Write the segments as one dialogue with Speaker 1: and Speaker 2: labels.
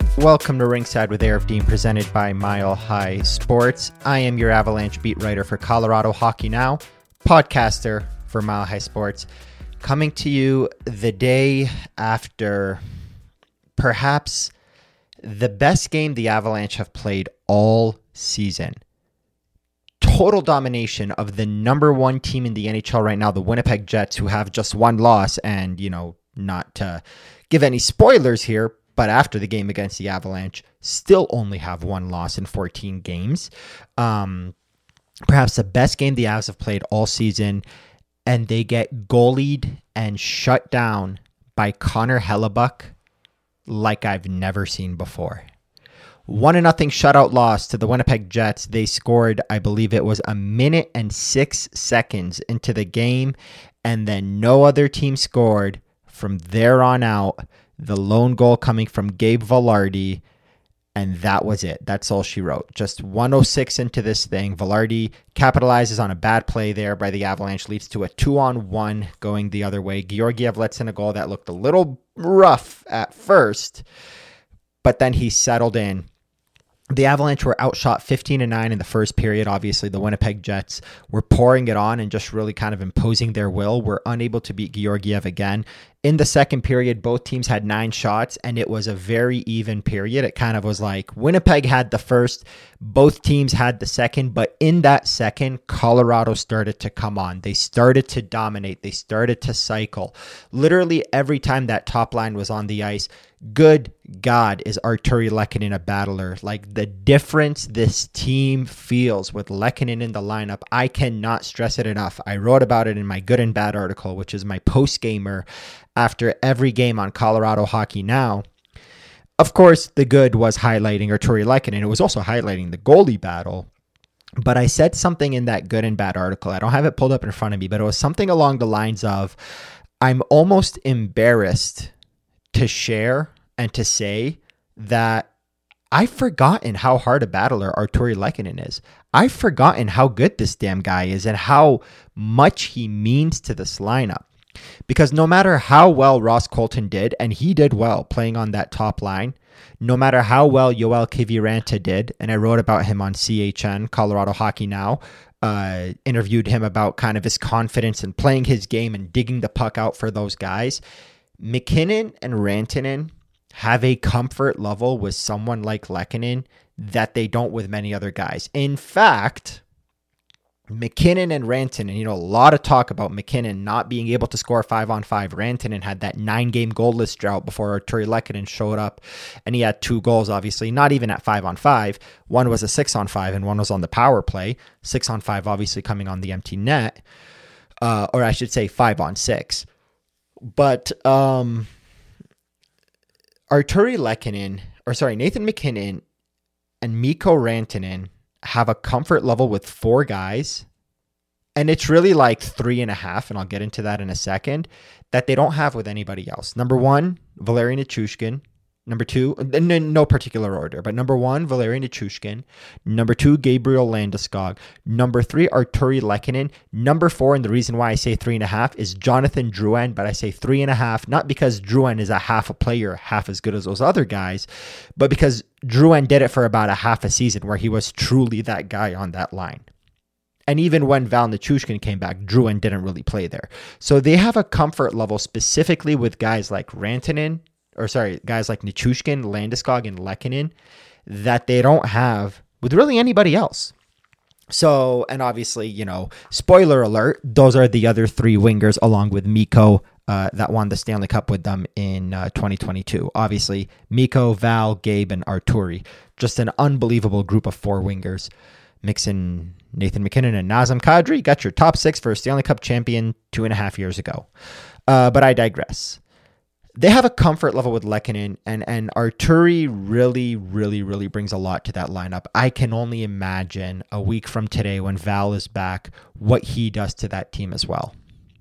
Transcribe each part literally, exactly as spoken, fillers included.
Speaker 1: Welcome to Ringside with Arif Dean, presented by Mile High Sports. I am your Avalanche beat writer for Colorado Hockey Now, podcaster for Mile High Sports, coming to you the day after perhaps the best game the Avalanche have played all season. Total domination of the number one team in the N H L right now, the Winnipeg Jets, who have just one loss. And, you know, not to give any spoilers here, but after the game against the Avalanche, still only have one loss in fourteen games. Um, perhaps the best game the Avs have played all season, and they get goalied and shut down by Connor Hellebuyck like I've never seen before. One to nothing shutout loss to the Winnipeg Jets. They scored, I believe it was a minute and six seconds into the game, and then no other team scored from there on out. The lone goal coming from Gabe Vilardi, and that was it. That's all she wrote. Just one oh six into this thing. Vilardi capitalizes on a bad play there by the Avalanche, leads to a two-on-one going the other way. Georgiev lets in a goal that looked a little rough at first, but then he settled in. The Avalanche were outshot fifteen to nine in the first period. Obviously, the Winnipeg Jets were pouring it on and just really kind of imposing their will. Were unable to beat Georgiev again. In the second period, both teams had nine shots, and it was a very even period. It kind of was like Winnipeg had the first, both teams had the second, but in that second, Colorado started to come on. They started to dominate. They started to cycle. Literally every time that top line was on the ice, good God, is Artturi Lehkonen a battler. Like, the difference this team feels with Lehkonen in the lineup, I cannot stress it enough. I wrote about it in my Good and Bad article, which is my post-gamer after every game on Colorado Hockey Now. Of course, the good was highlighting Artturi Lehkonen. It was also highlighting the goalie battle. But I said something in that Good and Bad article. I don't have it pulled up in front of me, but it was something along the lines of, I'm almost embarrassed to share and to say that I've forgotten how hard a battler Artturi Lehkonen is. I've forgotten how good this damn guy is and how much he means to this lineup. Because no matter how well Ross Colton did, and he did well playing on that top line, no matter how well Yoel Kiviranta did, and I wrote about him on C H N, Colorado Hockey Now, uh, interviewed him about kind of his confidence in playing his game and digging the puck out for those guys, MacKinnon and Rantanen have a comfort level with someone like Lehkonen that they don't with many other guys. In fact, MacKinnon and Rantanen, you know, a lot of talk about MacKinnon not being able to score five on five. Rantanen had that nine-game goalless drought before Artturi Lehkonen showed up, and he had two goals, obviously, not even at five on five. One was a six on five, and one was on the power play. Six on five, obviously, coming on the empty net, uh, or I should say five on six. But um, Artturi Lehkonen, or sorry, Nathan MacKinnon and Mikko Rantanen have a comfort level with four guys, and it's really like three and a half, and I'll get into that in a second, that they don't have with anybody else. Number one, Valeri Nichushkin. Number two, in no particular order, but number one, Valeri Nichushkin. Number two, Gabriel Landeskog. Number three, Artturi Lehkonen. Number four, and the reason why I say three and a half, is Jonathan Drouin, but I say three and a half, not because Drouin is a half a player, half as good as those other guys, but because Drouin did it for about a half a season where he was truly that guy on that line. And even when Val Nichushkin came back, Drouin didn't really play there. So they have a comfort level specifically with guys like Rantanen, or sorry, guys like Nichushkin, Landeskog, and Lehkonen that they don't have with really anybody else. So, and obviously, you know, spoiler alert, those are the other three wingers along with Mikko uh, that won the Stanley Cup with them in uh, twenty twenty-two. Obviously, Mikko, Val, Gabe, and Artturi. Just an unbelievable group of four wingers. Mix in Nathan MacKinnon and Nazem Kadri. Got your top six for a Stanley Cup champion two and a half years ago. Uh, but I digress. They have a comfort level with Lehkonen, and, and Artturi really, really, really brings a lot to that lineup. I can only imagine a week from today when Val is back, what he does to that team as well.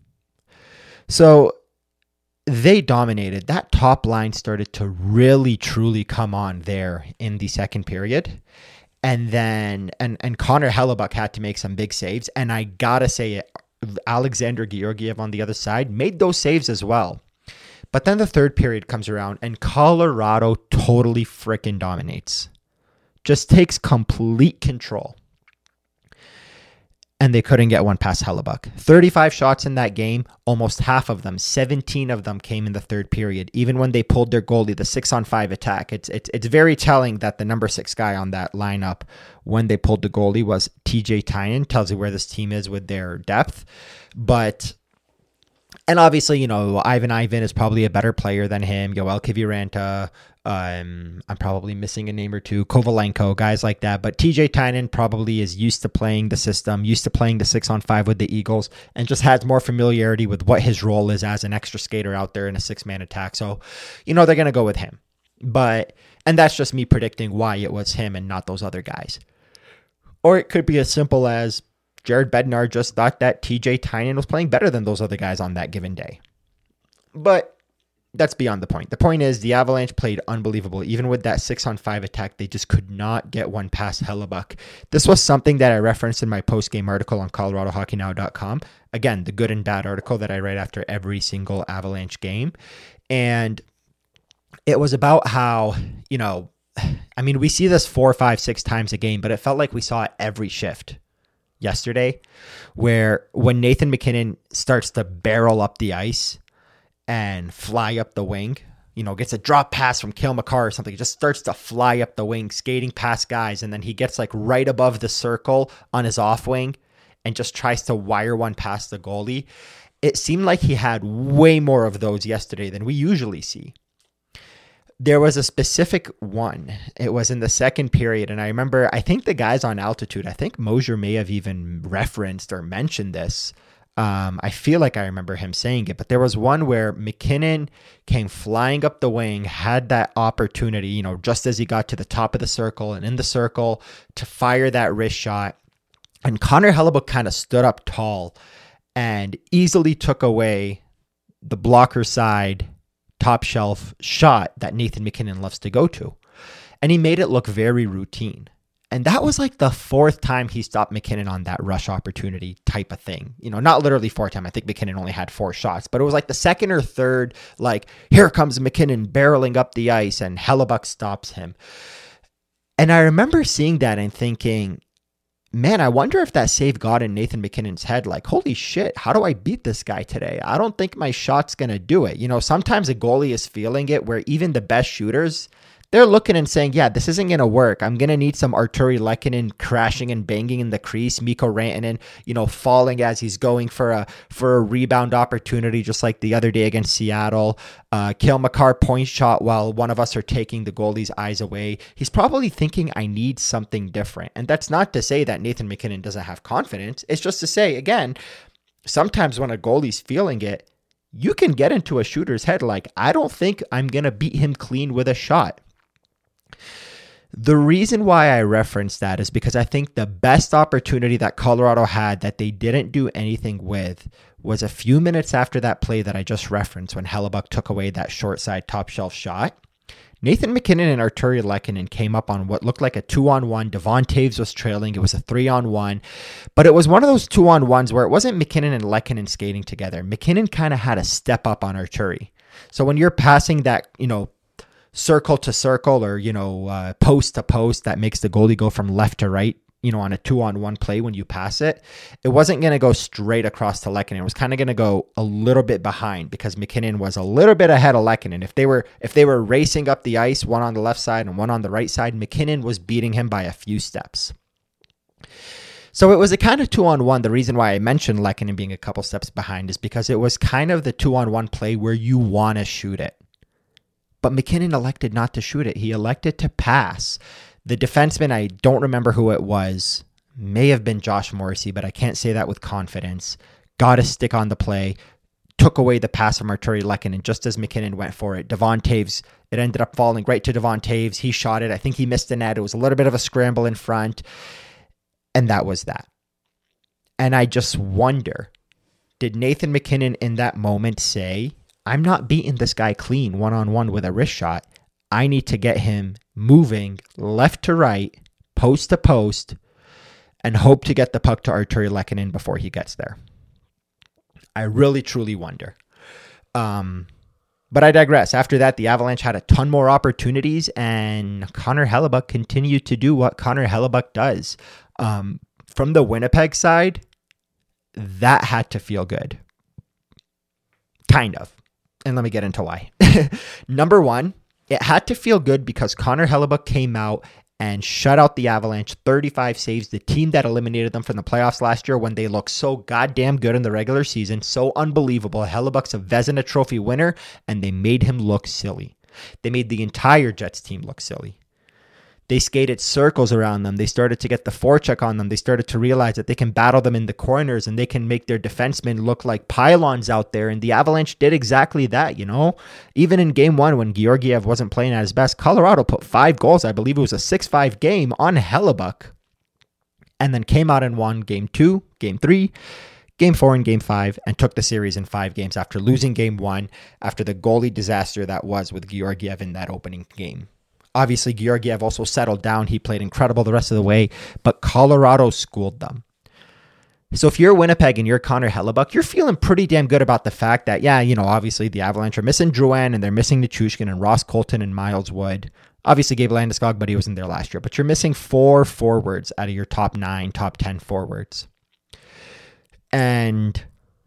Speaker 1: So they dominated. That top line started to really, truly come on there in the second period. And then, and, and Connor Hellebuyck had to make some big saves. And I gotta say it, Alexander Georgiev on the other side made those saves as well. But then the third period comes around and Colorado totally freaking dominates. Just takes complete control. And they couldn't get one past Hellebuyck. thirty-five shots in that game, almost half of them, seventeen of them came in the third period. Even when they pulled their goalie, the six on five attack, it's it's it's very telling that the number six guy on that lineup when they pulled the goalie was T J Tynan. Tells you where this team is with their depth. But, and obviously, you know, Ivan Ivan is probably a better player than him. Yoel Kiviranta, Um, I'm probably missing a name or two, Kovalenko, guys like that. But T J Tynan probably is used to playing the system, used to playing the six on five with the Eagles, and just has more familiarity with what his role is as an extra skater out there in a six-man attack. So, you know, they're going to go with him. But, and that's just me predicting why it was him and not those other guys. Or it could be as simple as Jared Bednar just thought that T J Tynan was playing better than those other guys on that given day. But that's beyond the point. The point is the Avalanche played unbelievable. Even with that six on five attack, they just could not get one past Hellebuyck. This was something that I referenced in my post-game article on Colorado Hockey Now dot com. Again, the good and bad article that I write after every single Avalanche game. And it was about how, you know, I mean, we see this four, five, six times a game, but it felt like we saw it every shift yesterday, where when Nathan MacKinnon starts to barrel up the ice and fly up the wing, you know, gets a drop pass from Cale Makar or something, just starts to fly up the wing, skating past guys, and then he gets like right above the circle on his off wing and just tries to wire one past the goalie. It seemed like he had way more of those yesterday than we usually see. There was a specific one. It was in the second period, and I remember, I think the guys on altitude, I think Mosier may have even referenced or mentioned this. Um, I feel like I remember him saying it, but there was one where MacKinnon came flying up the wing, had that opportunity, you know, just as he got to the top of the circle and in the circle to fire that wrist shot. And Connor Hellebuyck kind of stood up tall and easily took away the blocker side top shelf shot that Nathan MacKinnon loves to go to. And he made it look very routine. And that was like the fourth time he stopped MacKinnon on that rush opportunity type of thing. You know, not literally four time. I think MacKinnon only had four shots, but it was like the second or third, like, here comes MacKinnon barreling up the ice and Hellebuyck stops him. And I remember seeing that and thinking, man, I wonder if that save got in Nathan MacKinnon's head. Like, holy shit, how do I beat this guy today? I don't think my shot's going to do it. You know, sometimes a goalie is feeling it where even the best shooters, they're looking and saying, yeah, this isn't going to work. I'm going to need some Artturi Lehkonen crashing and banging in the crease. Mikko Rantanen, you know, falling as he's going for a for a rebound opportunity, just like the other day against Seattle. Uh, Cale Makar point shot while one of us are taking the goalie's eyes away. He's probably thinking, I need something different. And that's not to say that Nathan MacKinnon doesn't have confidence. It's just to say, again, sometimes when a goalie's feeling it, you can get into a shooter's head like, I don't think I'm going to beat him clean with a shot. The reason why I reference that is because I think the best opportunity that Colorado had that they didn't do anything with was a few minutes after that play that I just referenced when Hellebuyck took away that short side top shelf shot. Nathan MacKinnon and Artturi Lehkonen came up on what looked like a two-on-one. Devon Toews was trailing. It was a three-on-one. But it was one of those two-on-ones where it wasn't MacKinnon and Lehkonen skating together. MacKinnon kind of had to step up on Artturi. So when you're passing that, you know, circle to circle or, you know, uh, post to post that makes the goalie go from left to right, you know, on a two-on-one play when you pass it, it wasn't going to go straight across to Lehkonen. It was kind of going to go a little bit behind because MacKinnon was a little bit ahead of Lehkonen. If they were if they were racing up the ice, one on the left side and one on the right side, MacKinnon was beating him by a few steps. So it was a kind of two-on-one. The reason why I mentioned Lehkonen being a couple steps behind is because it was kind of the two-on-one play where you want to shoot it. But MacKinnon elected not to shoot it. He elected to pass. The defenseman, I don't remember who it was, may have been Josh Morrissey, but I can't say that with confidence. Got a stick on the play, took away the pass from Artturi Lehkonen just as MacKinnon went for it. Devon Toews, it ended up falling right to Devon Toews. He shot it. I think he missed the net. It was a little bit of a scramble in front. And that was that. And I just wonder, did Nathan MacKinnon in that moment say, I'm not beating this guy clean one-on-one with a wrist shot. I need to get him moving left to right, post to post, and hope to get the puck to Artturi Lehkonen before he gets there. I really, truly wonder. Um, But I digress. After that, the Avalanche had a ton more opportunities, and Connor Hellebuyck continued to do what Connor Hellebuyck does. Um, from the Winnipeg side, that had to feel good. Kind of. And let me get into why. Number one, it had to feel good because Connor Hellebuyck came out and shut out the Avalanche, thirty-five saves, the team that eliminated them from the playoffs last year when they looked so goddamn good in the regular season, so unbelievable. Hellebuyck's a Vezina Trophy winner, and they made him look silly. They made the entire Jets team look silly. They skated circles around them. They started to get the forecheck on them. They started to realize that they can battle them in the corners and they can make their defensemen look like pylons out there. And the Avalanche did exactly that, you know. Even in game one, when Georgiev wasn't playing at his best, Colorado put five goals. I believe it was a six five game on Hellebuyck. And then came out and won game two, game three, game four, and game five, and took the series in five games after losing game one after the goalie disaster that was with Georgiev in that opening game. Obviously, Georgiev also settled down. He played incredible the rest of the way, but Colorado schooled them. So if you're Winnipeg and you're Connor Hellebuyck, you're feeling pretty damn good about the fact that, yeah, you know, obviously the Avalanche are missing Drouin and they're missing Nichushkin and Ross Colton and Miles Wood. Obviously Gabe Landeskog, but he wasn't there last year. But you're missing four forwards out of your top nine, top ten forwards. And...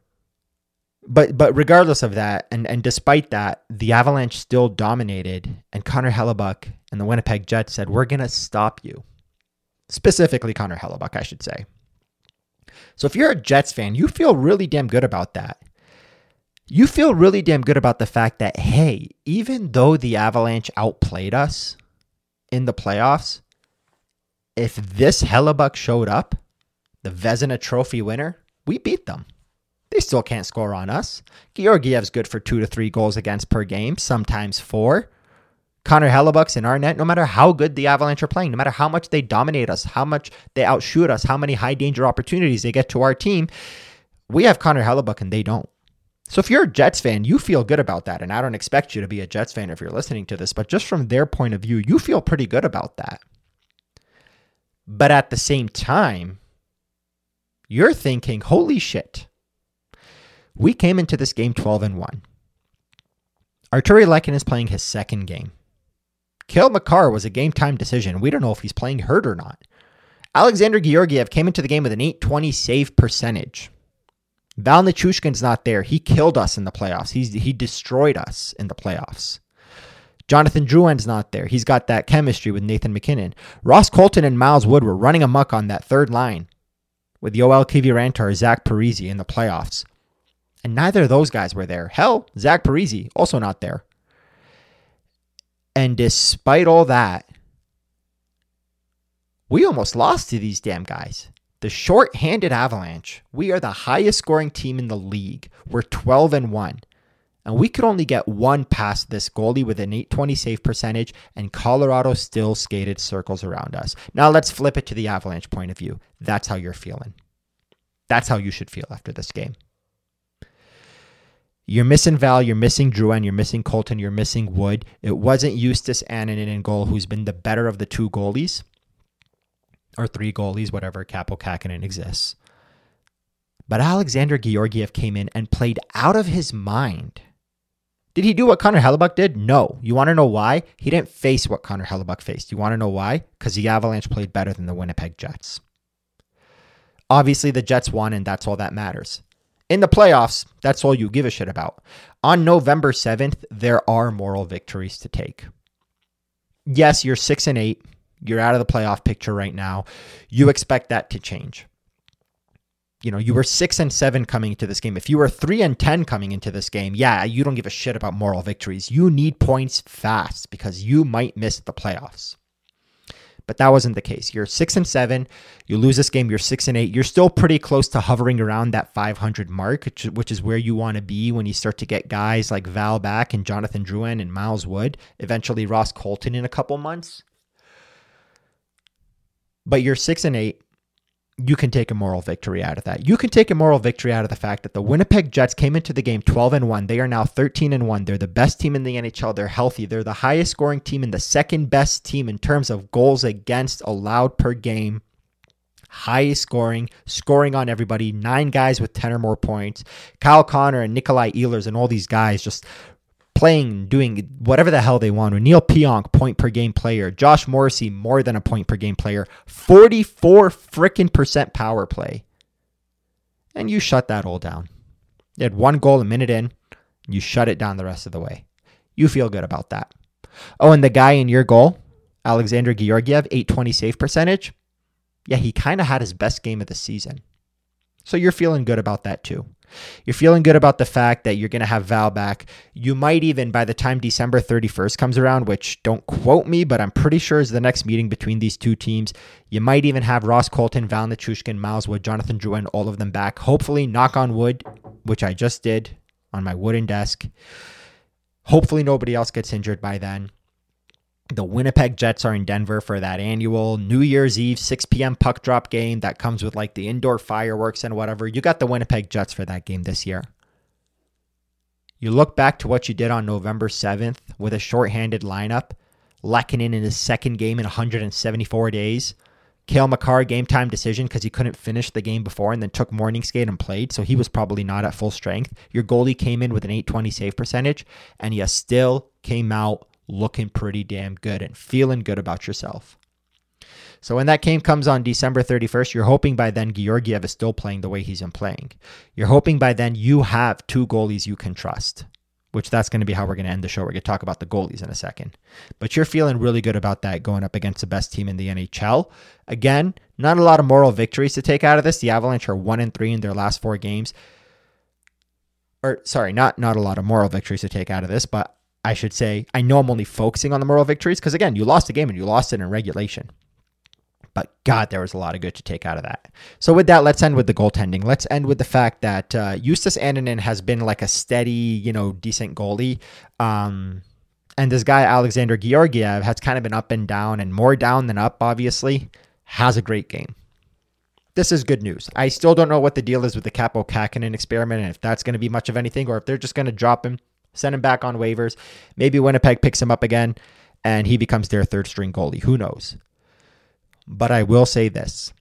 Speaker 1: But but regardless of that, and, and despite that, the Avalanche still dominated, and Connor Hellebuyck and the Winnipeg Jets said, we're going to stop you. Specifically Connor Hellebuyck, I should say. So if you're a Jets fan, you feel really damn good about that. You feel really damn good about the fact that, hey, even though the Avalanche outplayed us in the playoffs, if this Hellebuyck showed up, the Vezina Trophy winner, we beat them. They still can't score on us. Georgiev's good for two to three goals against per game, sometimes four. Connor Hellebuyck's in our net, no matter how good the Avalanche are playing, no matter how much they dominate us, how much they outshoot us, how many high danger opportunities they get to our team, we have Connor Hellebuyck and they don't. So if you're a Jets fan, you feel good about that. And I don't expect you to be a Jets fan if you're listening to this, but just from their point of view, you feel pretty good about that. But at the same time, you're thinking, holy shit. We came into this game twelve and one. Artturi Lehkonen is playing his second game. Cale Makar was a game-time decision. We don't know if he's playing hurt or not. Alexander Georgiev came into the game with an eight twenty save percentage. Val Nichushkin's not there. He killed us in the playoffs. He's, he destroyed us in the playoffs. Jonathan Drouin's not there. He's got that chemistry with Nathan MacKinnon. Ross Colton and Miles Wood were running amok on that third line with Yoel Kiviranta, Zach Parise in the playoffs. And neither of those guys were there. Hell, Zach Parise, also not there. And despite all that, we almost lost to these damn guys. The short-handed Avalanche, we are the highest scoring team in the league. We're twelve and one. And we could only get one past this goalie with an eight twenty save percentage, and Colorado still skated circles around us. Now let's flip it to the Avalanche point of view. That's how you're feeling. That's how you should feel after this game. You're missing Val, you're missing Drouin, you're missing Colton, you're missing Wood. It wasn't Justus Annunen in goal, who's been the better of the two goalies. Or three goalies, whatever, Kaapo Kähkönen exists. But Alexander Georgiev came in and played out of his mind. Did he do what Connor Hellebuyck did? No. You want to know why? He didn't face what Connor Hellebuyck faced. You want to know why? Because the Avalanche played better than the Winnipeg Jets. Obviously, the Jets won, and that's all that matters. In the playoffs, that's all you give a shit about. On November seventh, there are moral victories to take. Yes, you're six and eight. You're out of the playoff picture right now. You expect that to change. You know, you were six and seven coming into this game. If you were three and ten coming into this game, yeah, you don't give a shit about moral victories. You need points fast because you might miss the playoffs. But that wasn't the case. You're six and seven. You lose this game. You're six and eight. You're still pretty close to hovering around that five hundred mark, which, which is where you want to be when you start to get guys like Val back and Jonathan Drouin and Miles Wood. Eventually, Ross Colton in a couple months. But you're six and eight. You can take a moral victory out of that. You can take a moral victory out of the fact that the Winnipeg Jets came into the game twelve and one. They are now thirteen and one. They're the best team in the N H L. They're healthy. They're the highest scoring team and the second best team in terms of goals against allowed per game. Highest scoring, scoring on everybody. Nine guys with ten or more points. Kyle Connor and Nikolai Ehlers and all these guys just playing, doing whatever the hell they want. Neil Pionk, point per game player. Josh Morrissey, more than a point per game player. forty-four frickin' percent power play. And you shut that all down. You had one goal a minute in. You shut it down the rest of the way. You feel good about that. Oh, and the guy in your goal, Alexander Georgiev, eight twenty save percentage. Yeah, he kind of had his best game of the season. So you're feeling good about that too. You're feeling good about the fact that you're going to have Val back. You might even, by the time December thirty-first comes around, which don't quote me, but I'm pretty sure is the next meeting between these two teams, you might even have Ross Colton, Val Nichushkin, Miles Wood, Jonathan Drouin, all of them back. Hopefully, knock on wood, which I just did on my wooden desk. Hopefully nobody else gets injured by then. The Winnipeg Jets are in Denver for that annual New Year's Eve six p.m. puck drop game that comes with like the indoor fireworks and whatever. You got the Winnipeg Jets for that game this year. You look back to what you did on November seventh with a shorthanded lineup. Lehkonen in his second game in one hundred seventy-four days. Cale Makar game time decision because he couldn't finish the game before and then took morning skate and played, so he was probably not at full strength. Your goalie came in with an eight twenty save percentage, and you still came out looking pretty damn good and feeling good about yourself. So when that game comes on December thirty-first, you're hoping by then Georgiev is still playing the way he's been playing. You're hoping by then you have two goalies you can trust, which that's going to be how we're going to end the show. We're going to talk about the goalies in a second. But you're feeling really good about that going up against the best team in the N H L. Again, not a lot of moral victories to take out of this. The Avalanche are one and three in their last four games. Or sorry, not, not a lot of moral victories to take out of this, but I should say, I know I'm only focusing on the moral victories because, again, you lost the game and you lost it in regulation. But, God, there was a lot of good to take out of that. So with that, let's end with the goaltending. Let's end with the fact that uh, Justus Annunen has been like a steady, you know, decent goalie. Um, and this guy, Alexander Georgiev, has kind of been up and down and more down than up, obviously. Has a great game. This is good news. I still don't know what the deal is with the Capo Kakinen experiment and if that's going to be much of anything or if they're just going to drop him, send him back on waivers. Maybe Winnipeg picks him up again and he becomes their third string goalie. Who knows? But I will say this.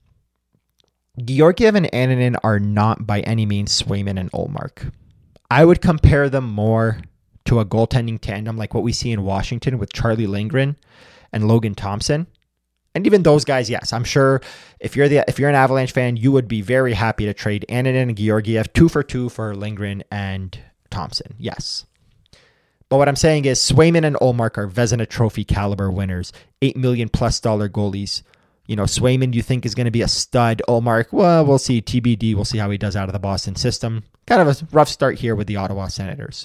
Speaker 1: Georgiev and Annunen are not by any means Swayman and Ullmark. I would compare them more to a goaltending tandem like what we see in Washington with Charlie Lindgren and Logan Thompson. And even those guys, yes, I'm sure if you're the if you're an Avalanche fan, you would be very happy to trade Annunen and Georgiev two for two for Lindgren and Thompson. Yes. But what I'm saying is Swayman and Ullmark are Vezina Trophy caliber winners, eight million plus dollar goalies. You know, Swayman you think is going to be a stud. Ullmark, well, we'll see. T B D, we'll see how he does out of the Boston system. Kind of a rough start here with the Ottawa Senators.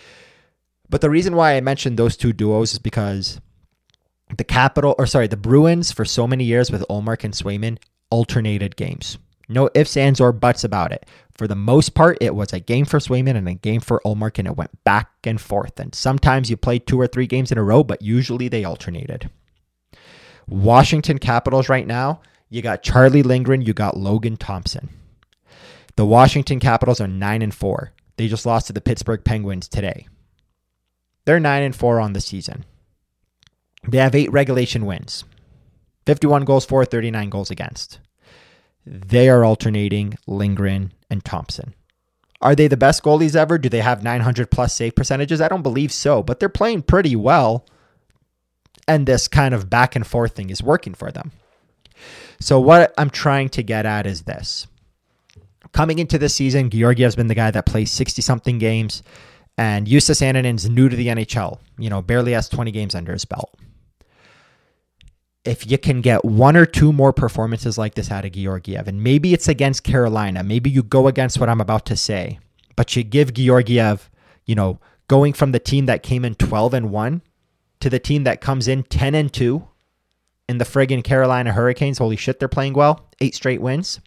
Speaker 1: But the reason why I mentioned those two duos is because the Capital, or sorry, the Bruins for so many years with Ullmark and Swayman alternated games. No ifs, ands, or buts about it. For the most part, it was a game for Swayman and a game for Ullmark, and it went back and forth. And sometimes you played two or three games in a row, but usually they alternated. Washington Capitals right now, you got Charlie Lindgren, you got Logan Thompson. The Washington Capitals are nine and four. They just lost to the Pittsburgh Penguins today. They're nine and four on the season. They have eight regulation wins. fifty-one goals for, thirty-nine goals against. They are alternating Lindgren and Thompson. Are they the best goalies ever? Do they have nine hundred plus save percentages? I don't believe so, but they're playing pretty well. And this kind of back and forth thing is working for them. So what I'm trying to get at is this. Coming into this season, Georgiev's been the guy that plays sixty-something games, and Justus Annunen's new to the N H L. You know, barely has twenty games under his belt. If you can get one or two more performances like this out of Georgiev, and maybe it's against Carolina, maybe you go against what I'm about to say, but you give Georgiev, you know, going from the team that came in twelve and one to the team that comes in ten and two in the friggin' Carolina Hurricanes. Holy shit, they're playing well. Eight straight wins.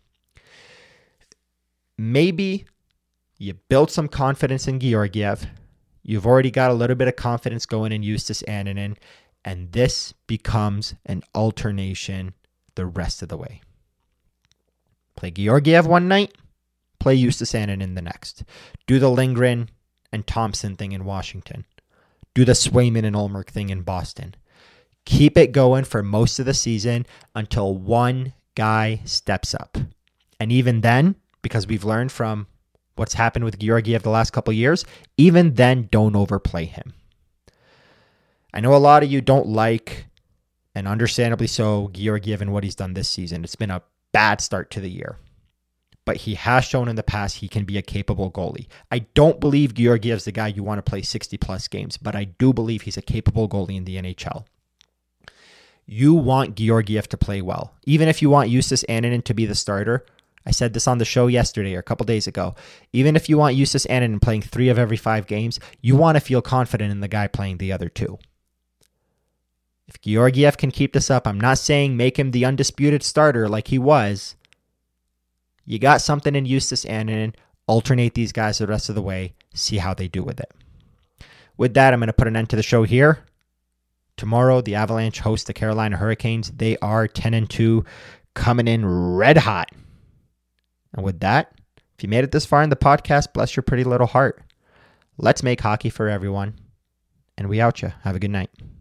Speaker 1: Maybe you build some confidence in Georgiev. You've already got a little bit of confidence going in Justus Annunen, and this becomes an alternation the rest of the way. Play Georgiev one night, play Justus Annunen the next. Do the Lindgren and Thompson thing in Washington. Do the Swayman and Ullmark thing in Boston. Keep it going for most of the season until one guy steps up. And even then, because we've learned from what's happened with Georgiev the last couple of years, even then, don't overplay him. I know a lot of you don't like, and understandably so, Georgiev and what he's done this season. It's been a bad start to the year. But he has shown in the past he can be a capable goalie. I don't believe Georgiev's the guy you want to play sixty plus games, but I do believe he's a capable goalie in the N H L. You want Georgiev to play well. Even if you want Justus Annunen to be the starter, I said this on the show yesterday or a couple days ago, even if you want Justus Annunen playing three of every five games, you want to feel confident in the guy playing the other two. If Georgiev can keep this up, I'm not saying make him the undisputed starter like he was. You got something in Justus Annunen. Alternate these guys the rest of the way. See how they do with it. With that, I'm going to put an end to the show here. Tomorrow, the Avalanche host the Carolina Hurricanes. They are ten and two, coming in red hot. And with that, if you made it this far in the podcast, bless your pretty little heart. Let's make hockey for everyone. And we out ya. Have a good night.